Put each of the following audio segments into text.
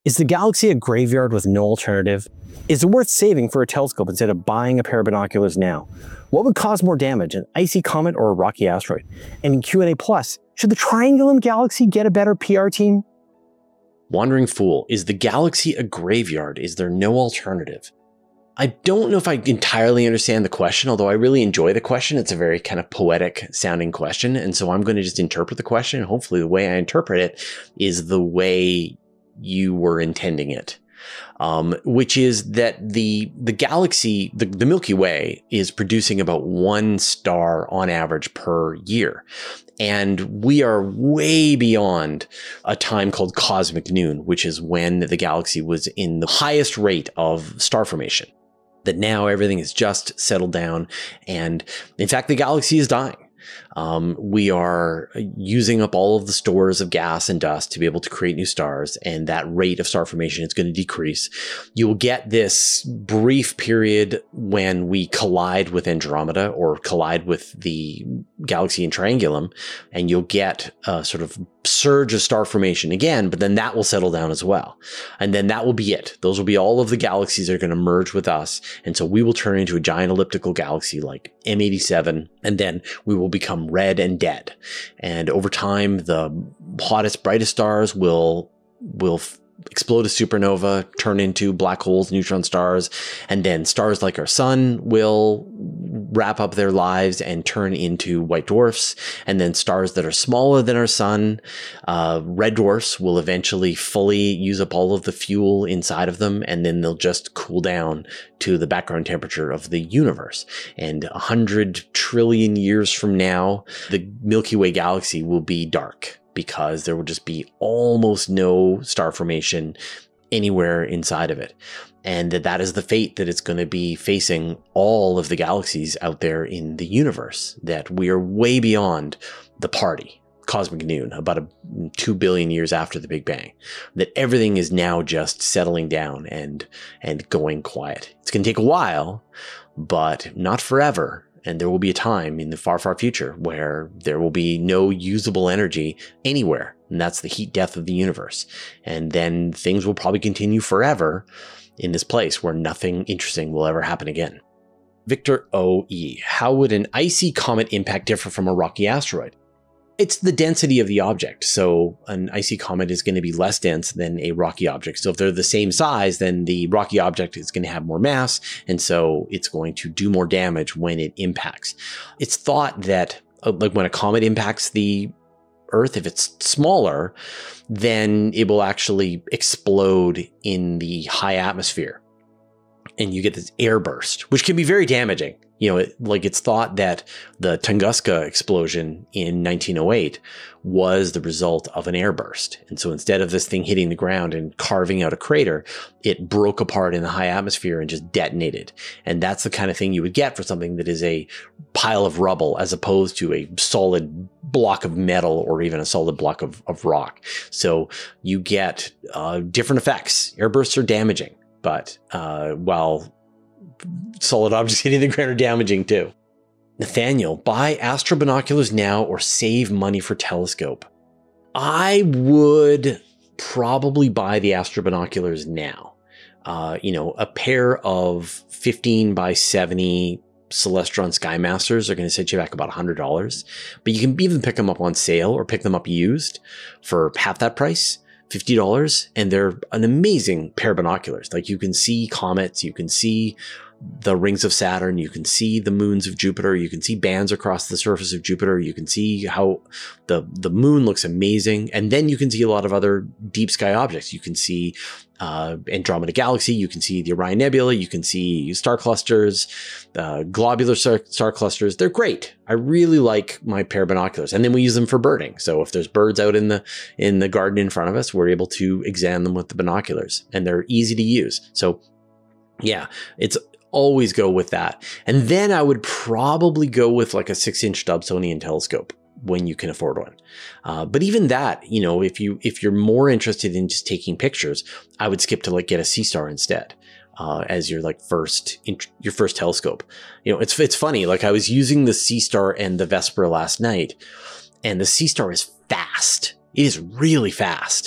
Is the galaxy a graveyard with no alternative? Is it worth saving for a telescope instead of buying a pair of binoculars now? What would cause more damage, an icy comet or a rocky asteroid? And in Q&A Plus, should the Triangulum Galaxy get a better PR team? Wandering Fool, is the galaxy a graveyard? Is there no alternative? I don't know if I entirely understand the question, although I really enjoy the question. It's a very kind of poetic sounding question. And so I'm going to just interpret the question. And hopefully the way I interpret it is the way you were intending it. Which is that the galaxy, the Milky Way, is producing about one star on average per year. And we are way beyond a time called cosmic noon, which is when the galaxy was in the highest rate of star formation. That now everything has just settled down. And in fact, the galaxy is dying. We are using up all of the stores of gas and dust to be able to create new stars, and that rate of star formation is going to decrease. You will get this brief period when we collide with Andromeda or collide with the galaxy in Triangulum, and you'll get a sort of surge of star formation again, but then that will settle down as well. And then that will be it. Those will be all of the galaxies that are going to merge with us. And so we will turn into a giant elliptical galaxy like M87, and then we will become red and dead. And over time, the hottest, brightest stars will explode as supernova, turn into black holes, neutron stars, and then stars like our sun will wrap up their lives and turn into white dwarfs. And then stars that are smaller than our sun, red dwarfs, will eventually fully use up all of the fuel inside of them, and then they'll just cool down to the background temperature of the universe. And 100 trillion years from now, the Milky Way galaxy will be dark, because there will just be almost no star formation anywhere inside of it. And that is the fate that it's going to be facing all of the galaxies out there in the universe, that we are way beyond the party, cosmic noon, about 2 billion years after the Big Bang, that everything is now just settling down and going quiet. It's going to take a while, but not forever. And there will be a time in the far, far future where there will be no usable energy anywhere. And that's the heat death of the universe. And then things will probably continue forever in this place where nothing interesting will ever happen again. Victor O.E. How would an icy comet impact differ from a rocky asteroid? It's the density of the object. So an icy comet is going to be less dense than a rocky object. So if they're the same size, then the rocky object is going to have more mass. And so it's going to do more damage when it impacts. It's thought that like when a comet impacts the Earth, if it's smaller, then it will actually explode in the high atmosphere. And you get this air burst, which can be very damaging. You know, it's thought that the Tunguska explosion in 1908 was the result of an airburst. And so instead of this thing hitting the ground and carving out a crater, it broke apart in the high atmosphere and just detonated. And that's the kind of thing you would get for something that is a pile of rubble as opposed to a solid block of metal or even a solid block of rock. So you get different effects. Airbursts are damaging, but while solid objects hitting the ground are damaging too. Nathaniel, buy astro binoculars now or save money for telescope? I would probably buy the astro binoculars now. A pair of 15 by 70 Celestron Skymasters are going to set you back about $100, but you can even pick them up on sale or pick them up used for half that price. $50, and they're an amazing pair of binoculars. Like, you can see comets, you can see the rings of Saturn, you can see the moons of Jupiter, you can see bands across the surface of Jupiter, you can see how the moon looks amazing, and then you can see a lot of other deep sky objects. You can see Andromeda Galaxy, you can see the Orion Nebula, you can see star clusters, globular star clusters. They're great. I really like my pair of binoculars, and then we use them for birding. So if there's birds out in the garden in front of us, we're able to examine them with the binoculars, and they're easy to use. So yeah, it's always go with that. And then I would probably go with like a 6-inch Dobsonian telescope when you can afford one. But even that, if you're more interested in just taking pictures, I would skip to get a Seestar instead. As your first telescope. It's funny. I was using the Seestar and the Vespera last night, and the Seestar is fast. It is really fast.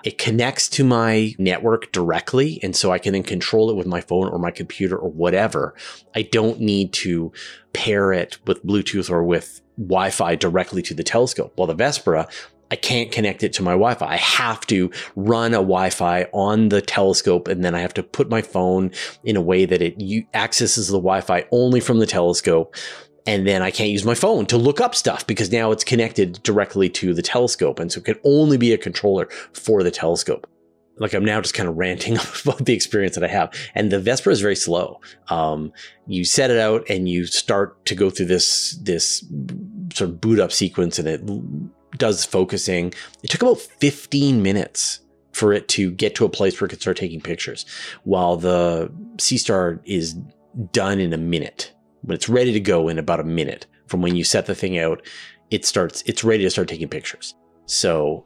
It connects to my network directly, and so I can then control it with my phone or my computer or whatever. I don't need to pair it with Bluetooth or with Wi-Fi directly to the telescope. While the Vespera, I can't connect it to my Wi-Fi. I have to run a Wi-Fi on the telescope, and then I have to put my phone in a way that it accesses the Wi-Fi only from the telescope. And then I can't use my phone to look up stuff because now it's connected directly to the telescope. And so it can only be a controller for the telescope. Like, I'm now just kind of ranting about the experience that I have. And the Vespera is very slow. You set it out and you start to go through this sort of boot up sequence, and it does focusing. It took about 15 minutes for it to get to a place where it could start taking pictures, while the Seastar is done in a minute. When it's ready to go in about a minute from when you set the thing out, it's ready to start taking pictures. So,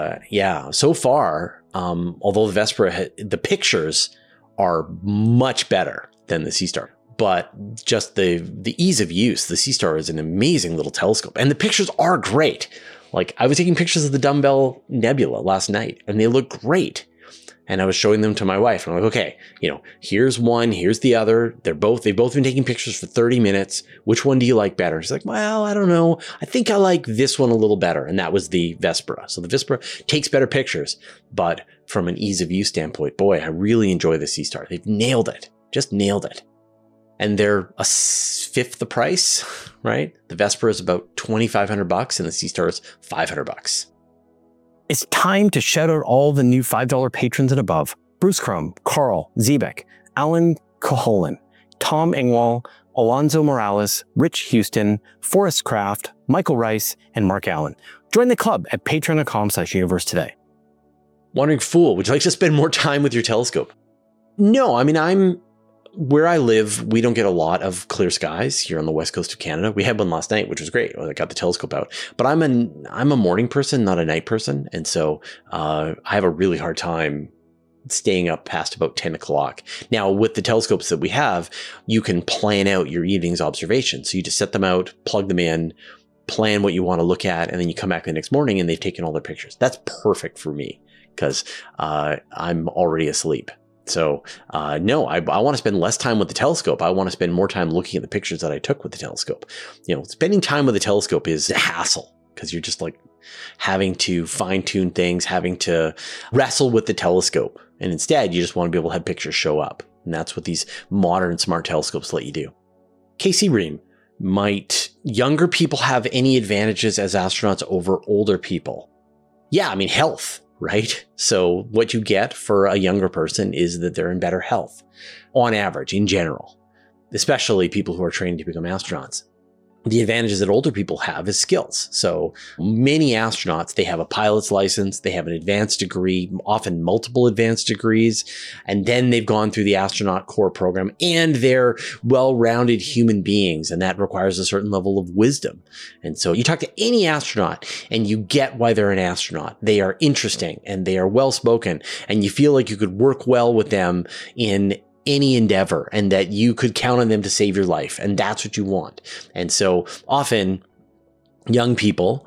so far, although the Vespera, the pictures are much better than the Seastar, but just the ease of use, the Seastar is an amazing little telescope, and the pictures are great. Like, I was taking pictures of the Dumbbell Nebula last night, and they look great. And I was showing them to my wife, and I'm like, okay, here's one, here's the other. They've both been taking pictures for 30 minutes. Which one do you like better? She's like, well, I don't know. I think I like this one a little better. And that was the Vespera. So the Vespera takes better pictures, but from an ease of use standpoint, boy, I really enjoy the Seastar. They've nailed it, just nailed it. And they're a fifth the price, right? The Vespera is about $2,500 and the Seastar is $500. It's time to shout out all the new $5 patrons and above. Bruce Crum, Carl Zebek, Alan Caholan, Tom Engwall, Alonzo Morales, Rich Houston, Forrest Kraft, Michael Rice, and Mark Allen. Join the club at patreon.com/universe today. Wandering Fool, would you like to spend more time with your telescope? No, I mean, where I live, we don't get a lot of clear skies here on the west coast of Canada. We had one last night, which was great. I got the telescope out. But I'm a morning person, not a night person. And so I have a really hard time staying up past about 10 o'clock. Now, with the telescopes that we have, you can plan out your evening's observations. So you just set them out, plug them in, plan what you want to look at, and then you come back the next morning and they've taken all their pictures. That's perfect for me because I'm already asleep. So no, I want to spend less time with the telescope. I want to spend more time looking at the pictures that I took with the telescope. Spending time with the telescope is a hassle because you're just like having to fine tune things, having to wrestle with the telescope. And instead, you just want to be able to have pictures show up. And that's what these modern smart telescopes let you do. Casey Ream, might younger people have any advantages as astronauts over older people? Yeah, I mean, health. Right? So what you get for a younger person is that they're in better health on average, in general, especially people who are training to become astronauts. The advantages that older people have is skills. So many astronauts, they have a pilot's license, they have an advanced degree, often multiple advanced degrees, and then they've gone through the astronaut corps program, and they're well-rounded human beings, and that requires a certain level of wisdom. And so you talk to any astronaut and you get why they're an astronaut. They are interesting and they are well-spoken, and you feel like you could work well with them in any endeavor and that you could count on them to save your life. And that's what you want. And so often young people,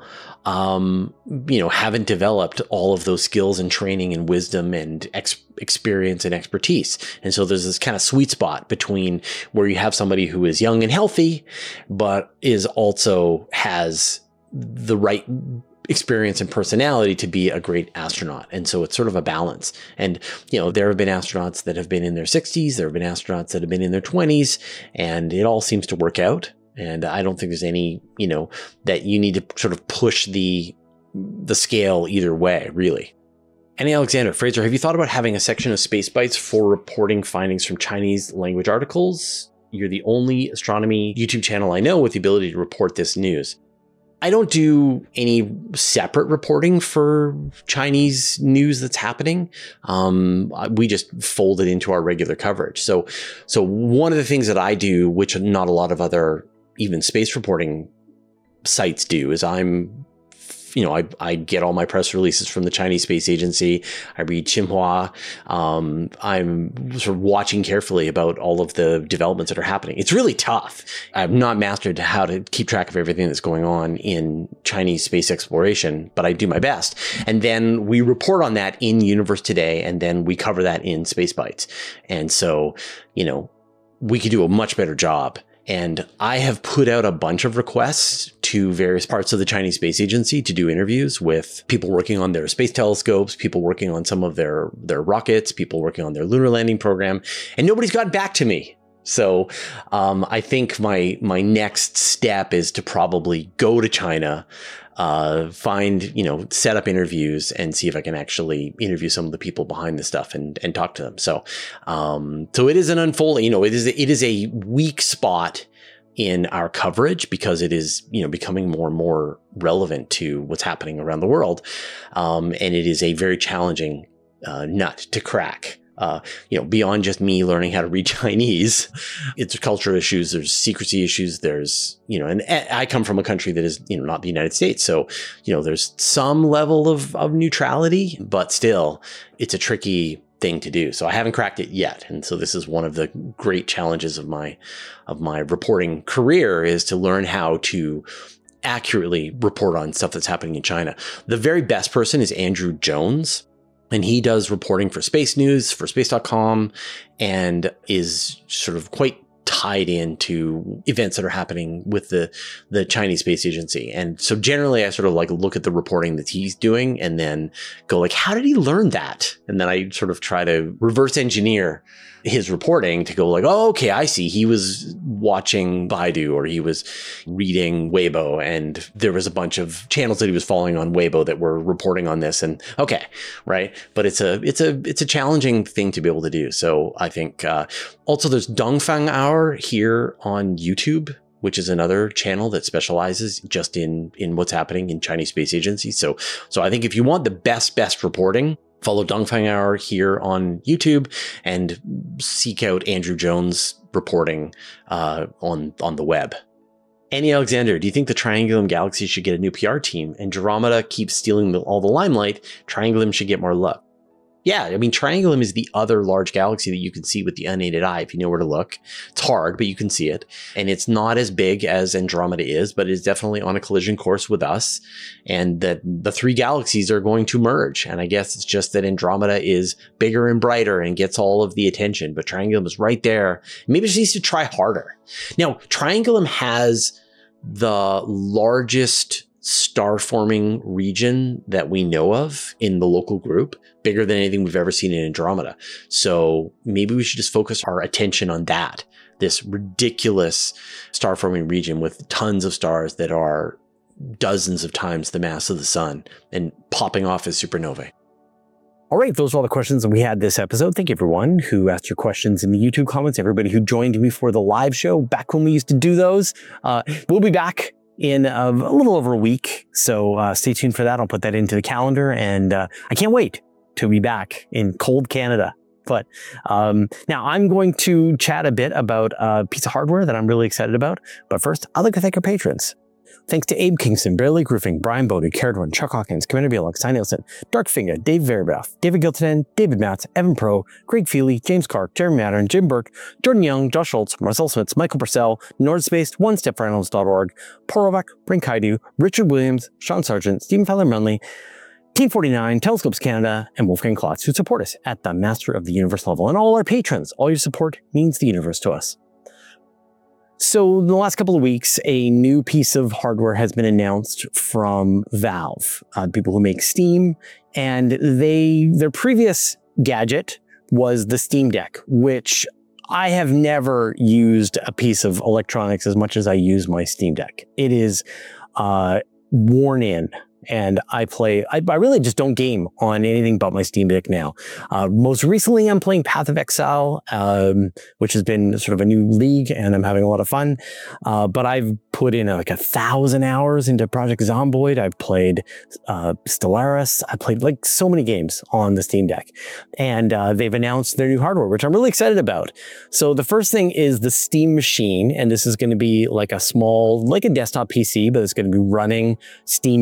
haven't developed all of those skills and training and wisdom and experience and expertise. And so there's this kind of sweet spot between where you have somebody who is young and healthy, but is also has the right experience and personality to be a great astronaut. And so it's sort of a balance. And, there have been astronauts that have been in their 60s. There have been astronauts that have been in their 20s, and it all seems to work out. And I don't think there's any, that you need to sort of push the scale either way, really. Annie Alexander, Fraser, have you thought about having a section of Space Bites for reporting findings from Chinese language articles? You're the only astronomy YouTube channel I know with the ability to report this news. I don't do any separate reporting for Chinese news that's happening. We just fold it into our regular coverage. So one of the things that I do, which not a lot of other even space reporting sites do, is I'm I get all my press releases from the Chinese Space Agency. I read Xinhua. I'm sort of watching carefully about all of the developments that are happening. It's really tough. I've not mastered how to keep track of everything that's going on in Chinese space exploration, but I do my best. And then we report on that in Universe Today, and then we cover that in Space Bites. And so, we could do a much better job. And I have put out a bunch of requests to various parts of the Chinese Space Agency to do interviews with people working on their space telescopes, people working on some of their rockets, people working on their lunar landing program, and nobody's gotten back to me. So I think my next step is to probably go to China, set up interviews and see if I can actually interview some of the people behind the stuff and talk to them. So it is an unfolding, it is a weak spot in our coverage because it is, becoming more and more relevant to what's happening around the world. And it is a very challenging nut to crack. Beyond just me learning how to read Chinese, it's culture issues, there's secrecy issues, there's, and I come from a country that is, not the United States. So, there's some level of neutrality, but still it's a tricky thing to do. So I haven't cracked it yet. And so this is one of the great challenges of my reporting career, is to learn how to accurately report on stuff that's happening in China. The very best person is Andrew Jones. And he does reporting for Space News, for space.com, and is sort of quite tied into events that are happening with the Chinese Space Agency. And so generally I sort of look at the reporting that he's doing and then go how did he learn that? And then I sort of try to reverse engineer his reporting to go oh, okay, I see. He was watching Baidu, or he was reading Weibo, and there was a bunch of channels that he was following on Weibo that were reporting on this. And okay, right. But it's a challenging thing to be able to do. So I think also there's Dongfang Hour here on YouTube, which is another channel that specializes just in what's happening in Chinese Space Agency. So I think if you want the best reporting, follow Dongfang Hour here on YouTube and seek out Andrew Jones reporting on the web. Annie Alexander, do you think the Triangulum Galaxy should get a new PR team? Andromeda keeps stealing all the limelight. Triangulum should get more love. Yeah, I mean, Triangulum is the other large galaxy that you can see with the unaided eye if you know where to look. It's hard, but you can see it. And it's not as big as Andromeda is, but it's definitely on a collision course with us. And that the three galaxies are going to merge. And I guess it's just that Andromeda is bigger and brighter and gets all of the attention, but Triangulum is right there. Maybe it just needs to try harder. Now, Triangulum has the largest star-forming region that we know of in the local group, bigger than anything we've ever seen in Andromeda. So maybe we should just focus our attention on that, this ridiculous star-forming region with tons of stars that are dozens of times the mass of the sun and popping off as supernovae. All right, those are all the questions that we had this episode. Thank you, everyone who asked your questions in the YouTube comments, everybody who joined me for the live show back when we used to do those. We'll be back in a little over a week, so stay tuned for that. I'll put that into the calendar, and I can't wait to be back in cold Canada. But now I'm going to chat a bit about a piece of hardware that I'm really excited about. But first, I'd like to thank our patrons. Thanks to Abe Kingston, Bear Lake Roofing, Brian Bodie, Caradwan, Chuck Hawkins, Commander Bielak, Ty Nielsen, Dark Finger, Dave Verbath, David Giltonen, David Matz, Evan Pro, Greg Feely, James Clark, Jeremy Mattern, Jim Burke, Jordan Young, Josh Schultz, Marcel Smith, Michael Purcell, Nordspace, OneStepForAnimals.org, Porovak, Brink Haidu, Richard Williams, Sean Sargent, Stephen Fowler Munley, Team 49, Telescopes Canada, and Wolfgang Klotz, who support us at the Master of the Universe level. And all our patrons, all your support means the universe to us. So in the last couple of weeks, a new piece of hardware has been announced from Valve, people who make Steam, and their previous gadget was the Steam Deck, which I have never used a piece of electronics as much as I use my Steam Deck. It is worn in. And I really just don't game on anything but my Steam Deck now. Most recently, I'm playing Path of Exile, which has been sort of a new league, and I'm having a lot of fun. But I've put in like 1,000 hours into Project Zomboid. I've played Stellaris. I played like so many games on the Steam Deck. And they've announced their new hardware, which I'm really excited about. So the first thing is the Steam Machine, and this is going to be like a small, like a desktop PC, but it's going to be running Steam OS.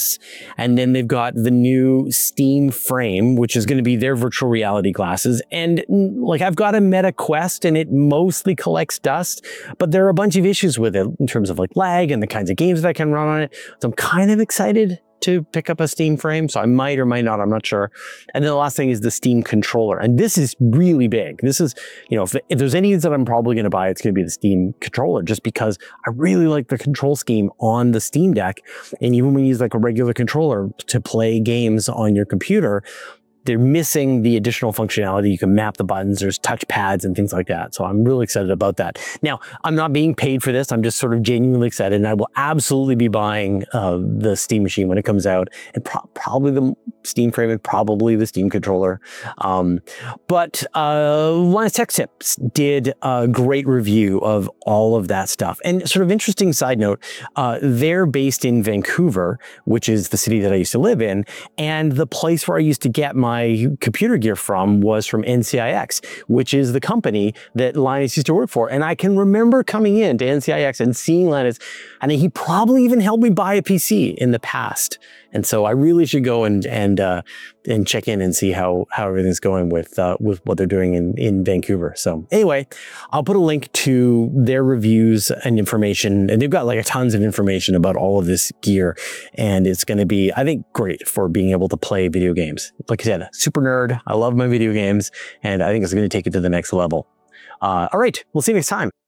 Plus, and then they've got the new Steam Frame, which is going to be their virtual reality glasses. And like, I've got a Meta Quest and it mostly collects dust, but there are a bunch of issues with it in terms of like lag and the kinds of games that can run on it. So I'm kind of excited to pick up a Steam Frame. So I might or might not, I'm not sure. And then the last thing is the Steam controller. And this is really big. This is, you know, if there's any that I'm probably going to buy, it's going to be the Steam controller, just because I really like the control scheme on the Steam Deck. And even when you use like a regular controller to play games on your computer, they're missing the additional functionality. You can map the buttons, there's touch pads and things like that. So I'm really excited about that. Now, I'm not being paid for this. I'm just sort of genuinely excited, and I will absolutely be buying the Steam machine when it comes out, and probably the Steam Frame and probably the Steam controller. But Linus Tech Tips did a great review of all of that stuff. And sort of interesting side note, they're based in Vancouver, which is the city that I used to live in, and the place where I used to get my computer gear from was from NCIX, which is the company that Linus used to work for. And I can remember coming in to NCIX and seeing Linus, and he probably even helped me buy a PC in the past. And so I really should go and check in and see how everything's going with what they're doing in Vancouver. So anyway, I'll put a link to their reviews and information, and they've got like tons of information about all of this gear, and it's going to be, I think, great for being able to play video games. Like I said, super nerd. I love my video games, and I think it's going to take it to the next level. All right, we'll see you next time.